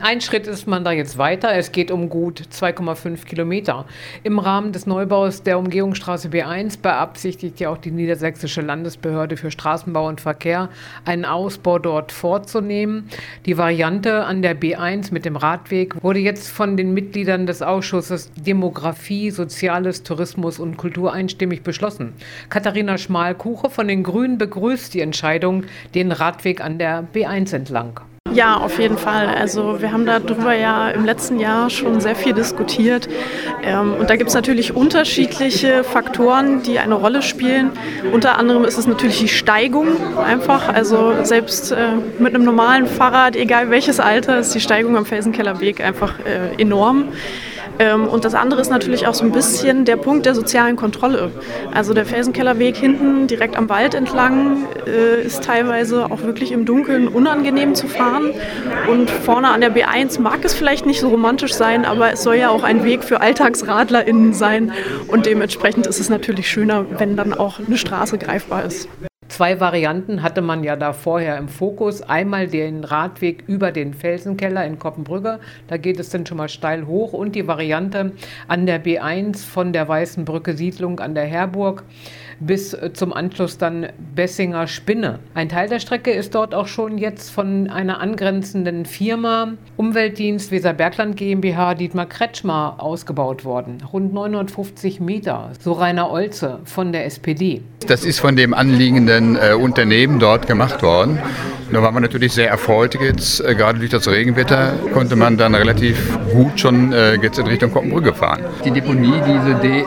Ein Schritt ist man da jetzt weiter. Es geht um gut 2,5 Kilometer. Im Rahmen des Neubaus der Umgehungsstraße B1 beabsichtigt ja auch die Niedersächsische Landesbehörde für Straßenbau und Verkehr, einen Ausbau dort vorzunehmen. Die Variante an der B1 mit dem Radweg wurde jetzt von den Mitgliedern des Ausschusses Demografie, Soziales, Tourismus und Kultur einstimmig beschlossen. Katharina Schmalkuche von den Grünen begrüßt die Entscheidung, den Radweg an der B1 entlang. Ja, auf jeden Fall. Also wir haben darüber ja im letzten Jahr schon sehr viel diskutiert. Und da gibt es natürlich unterschiedliche Faktoren, die eine Rolle spielen. Unter anderem ist es natürlich die Steigung einfach. Also selbst mit einem normalen Fahrrad, egal welches Alter, ist die Steigung am Felsenkellerweg einfach enorm. Und das andere ist natürlich auch so ein bisschen der Punkt der sozialen Kontrolle. Also der Felsenkellerweg hinten direkt am Wald entlang ist teilweise auch wirklich im Dunkeln unangenehm zu fahren. Und vorne an der B1 mag es vielleicht nicht so romantisch sein, aber es soll ja auch ein Weg für AlltagsradlerInnen sein. Und dementsprechend ist es natürlich schöner, wenn dann auch eine Straße greifbar ist. Zwei Varianten hatte man ja da vorher im Fokus. Einmal den Radweg über den Felsenkeller in Koppenbrügge. Da geht es dann schon mal steil hoch. Und die Variante an der B1 von der Weißen Brücke Siedlung an der Herburg bis zum Anschluss dann Bessinger Spinne. Ein Teil der Strecke ist dort auch schon jetzt von einer angrenzenden Firma, Umweltdienst Weserbergland GmbH Dietmar Kretschmer, ausgebaut worden. Rund 950 Meter, so Rainer Olze von der SPD. Das ist von dem anliegenden Unternehmen dort gemacht worden. Da waren wir natürlich sehr erfreut jetzt, gerade durch das Regenwetter konnte man dann relativ gut schon jetzt in Richtung Koppenbrügge fahren. Die Deponie, diese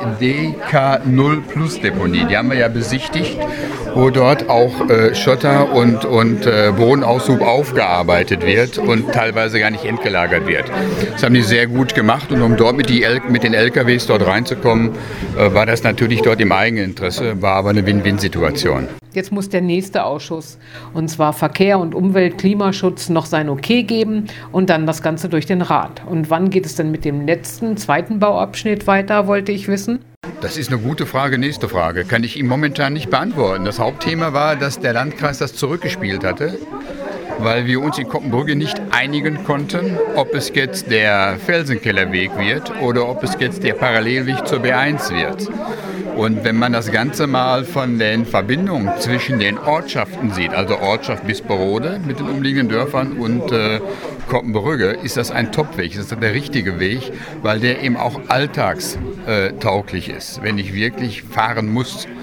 DK0 Plus Deponie, die haben wir ja besichtigt, wo dort auch Schotter und Bodenaushub aufgearbeitet wird und teilweise gar nicht entgelagert wird. Das haben die sehr gut gemacht und um dort mit den LKWs dort reinzukommen, war das natürlich dort im Eigeninteresse, war aber eine Win-Win-Situation. Jetzt muss der nächste Ausschuss, und zwar Verkehr und Umwelt, Klimaschutz, noch sein Okay geben und dann das Ganze durch den Rat. Und wann geht es denn mit dem zweiten Bauabschnitt weiter, wollte ich wissen? Das ist eine gute Frage, nächste Frage. Kann ich Ihnen momentan nicht beantworten. Das Hauptthema war, dass der Landkreis das zurückgespielt hatte, weil wir uns in Koppenbrügge nicht einigen konnten, ob es jetzt der Felsenkellerweg wird oder ob es jetzt der Parallelweg zur B1 wird. Und wenn man das Ganze mal von den Verbindungen zwischen den Ortschaften sieht, also Ortschaft Bisperode mit den umliegenden Dörfern und Koppenbrügge, ist das ein Top-Weg, das ist der richtige Weg, weil der eben auch alltagstauglich ist, wenn ich wirklich fahren muss.